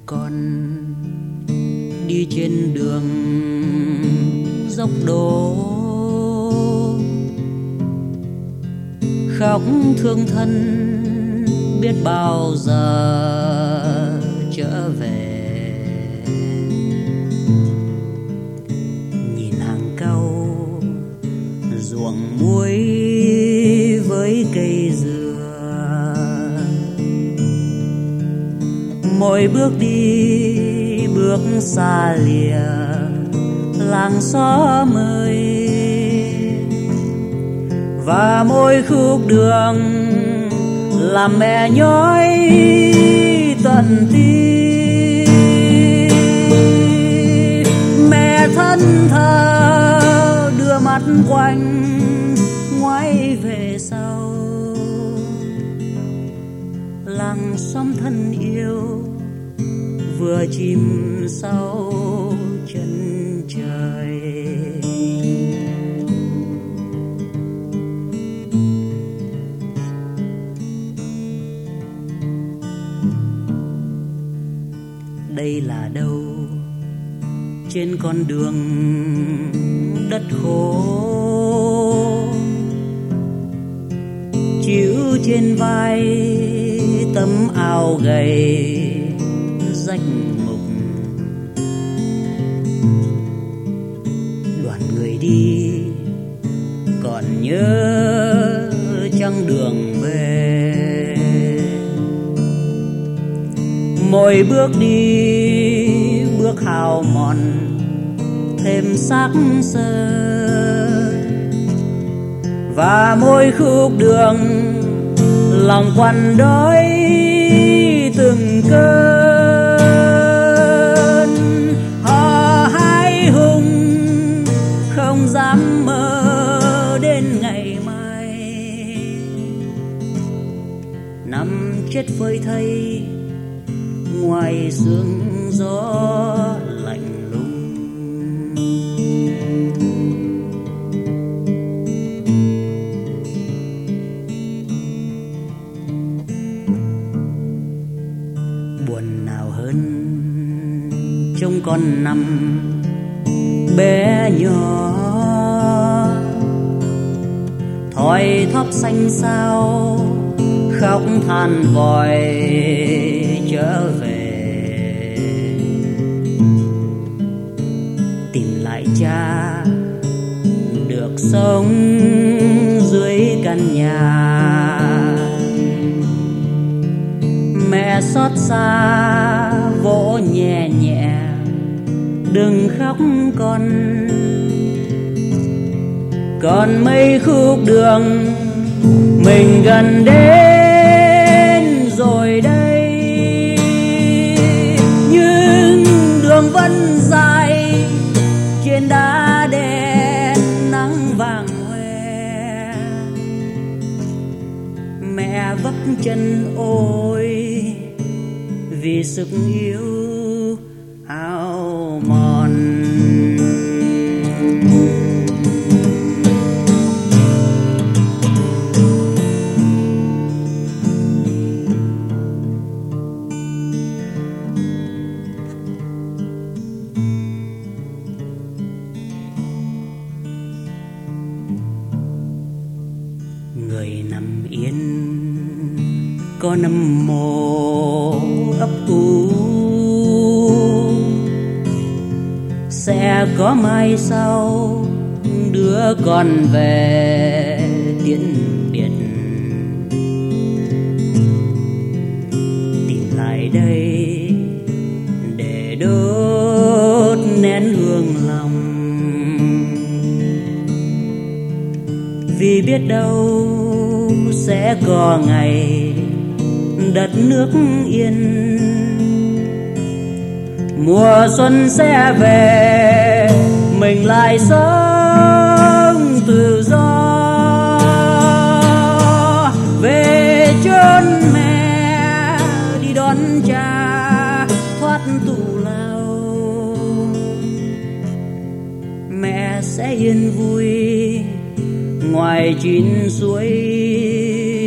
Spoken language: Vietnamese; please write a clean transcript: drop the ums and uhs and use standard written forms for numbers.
con đi trên đường dốc đổ, khóc thương thân biết bao giờ trở về. Nhìn hàng cau ruộng muối với cây dừa, mỗi bước đi bước xa lìa làng xóm ơi, và mỗi khúc đường làm mẹ nhói tận tim. Mẹ thân thờ đưa mắt quanh ngoái về sau, làng xóm thân yêu vừa chìm sau chân trời. Đây là đâu trên con đường đất khô, chịu trên vai tấm áo gầy rách mục. Đoàn người đi còn nhớ chăng đường về, mỗi bước đi bước hao mòn thêm xác xơ, và mỗi khúc đường lòng quặn đói từng cơn. Họ hãi hùng không dám mơ đến ngày mai, nằm chết phơi thây ngoài sương gió lạnh lùng. Buồn nào hơn trông con nằm bé nhỏ, thoi thóp xanh xao khóc than vòi trở về. Tìm lại cha được sống dưới căn nhà, mẹ xót xa vỗ nhẹ nhẹ đừng khóc con. Còn mấy khúc đường mình gần đến rồi đây, nhưng đường vẫn dài trên đá đen nắng vàng hoe. Mẹ vấp chân ôi vì sức yếu hao mòn. Người nằm yên có nằm mồ ấp ủ, sẽ có mai sau đứa con về tiễn biệt. Tìm lại đây để đốt nén hương lòng, vì biết đâu sẽ có ngày đất nước yên, mùa xuân sẽ về mình lại sống tự do. Về chốn mẹ đi đón cha thoát tù lao, mẹ sẽ yên vui ngoài chín suối